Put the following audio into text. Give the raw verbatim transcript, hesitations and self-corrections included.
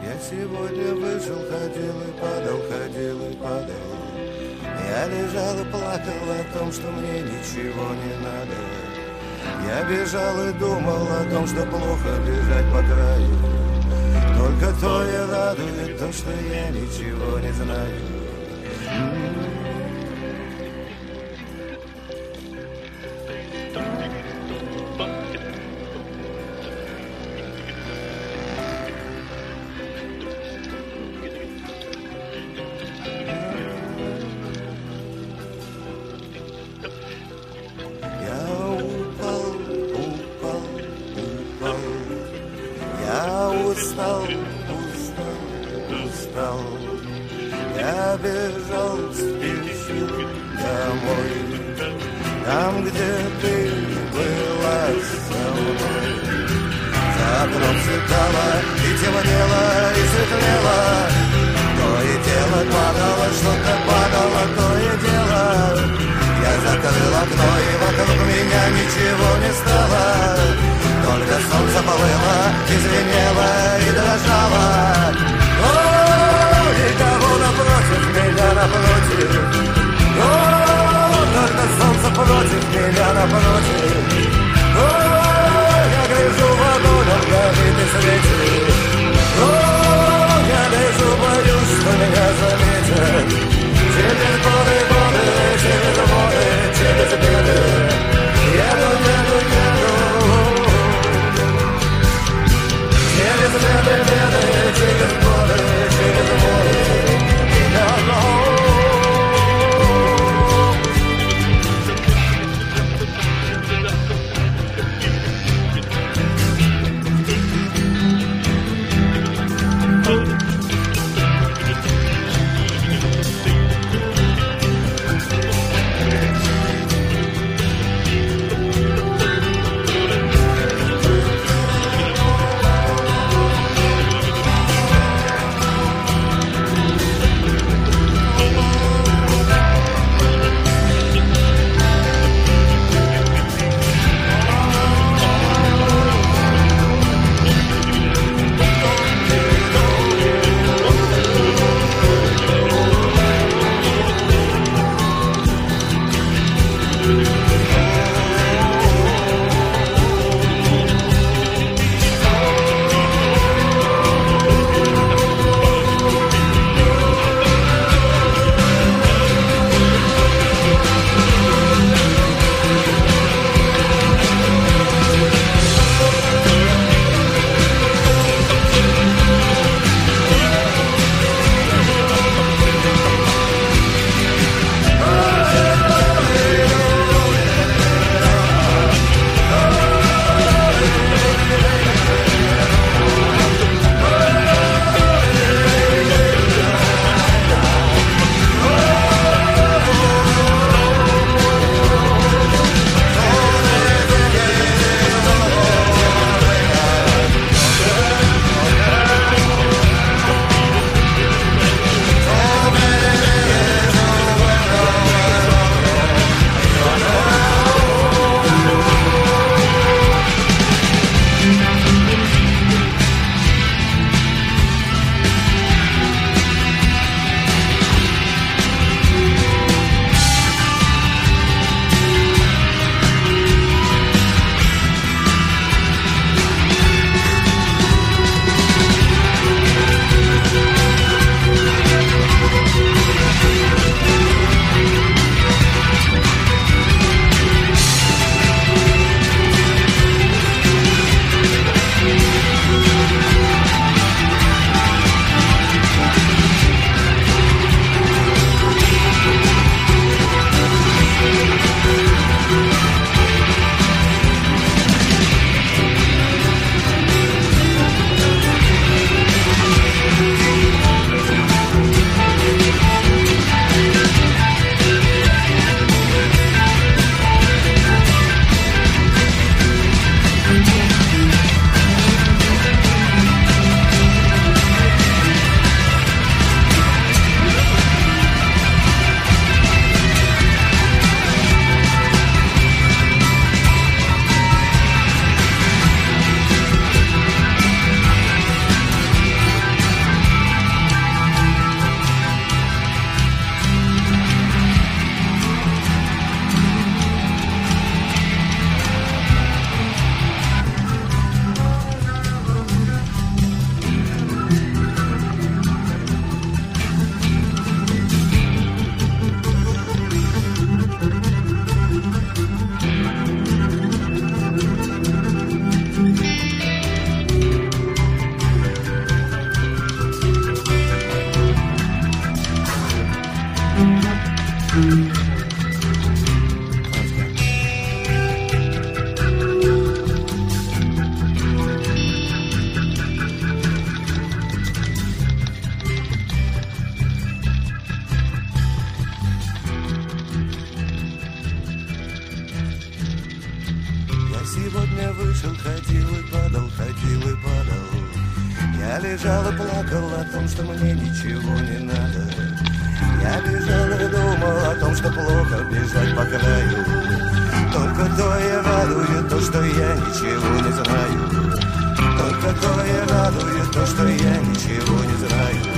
Я сегодня вышел, ходил и падал, ходил и падал. Я лежал и плакал о том, что мне ничего не надо. Я бежал и думал о том, что плохо бежать по краю. Только то и радует то, что я ничего не знаю. Устал, устал, устал. Я бежал, спешил домой. Там, где ты была со мной. За окном светало и темнело, и светлело. То и дело падало, что-то падало, то и дело. Я закрыл окно, и вокруг меня ничего не стало. Только солнце плыло, извинело и дрожало. О, никого напротив меня, напротив. О, только солнце против меня, напротив. О, я гляжу в огонь, он горит и светит. О, я лежу, боюсь, что меня заметят. Через годы, годы, через воды, через беды. Еду, еду, еду. Через беды, беды, через годы, через воды. Я сегодня вышел, ходил и падал, ходил и падал. Я лежал и плакал о том, что мне ничего не надо. Я бежал и думал о том, что плохо бежать по краю. Только то и радует то, что я ничего не знаю. Только то и радует то, что я ничего не знаю.